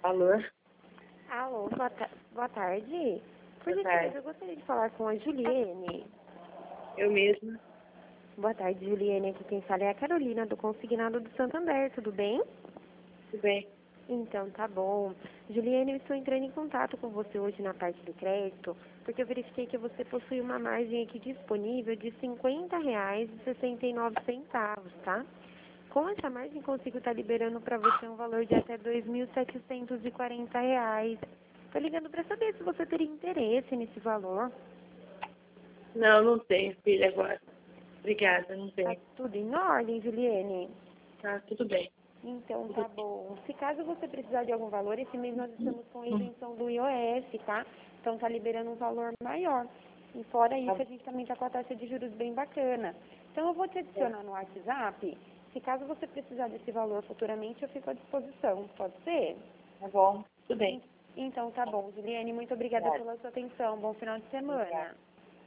Alô? Alô, boa tarde. Por Boa gentileza, tarde. eu gostaria de falar com a Juliene. Eu mesma. Boa tarde, Juliene. Aqui quem fala é a Carolina, do Consignado do Santander. Tudo bem? Tudo bem? Então, tá bom. Juliene, eu estou entrando em contato com você hoje na parte do crédito, porque eu verifiquei que você possui uma margem aqui disponível de R$ 50,69, tá? Com essa margem, consigo estar liberando para você um valor de até R$ 2.740. Estou ligando para saber se você teria interesse nesse valor. Não, não tenho, filha, agora. Obrigada, não Tá tenho. tudo em ordem, Juliene? Tá, tudo bem. Então, tá bom. Se caso você precisar de algum valor, esse mês nós estamos com a isenção do IOF, tá? Então, tá liberando um valor maior. E fora isso, a gente também tá com a taxa de juros bem bacana. Então, eu vou te adicionar no WhatsApp. Se caso você precisar desse valor futuramente, eu fico à disposição. Pode ser? Tá bom, tudo bem. Então, tá bom. Juliane, muito obrigada Obrigada. pela sua atenção. Bom final de Obrigada. semana.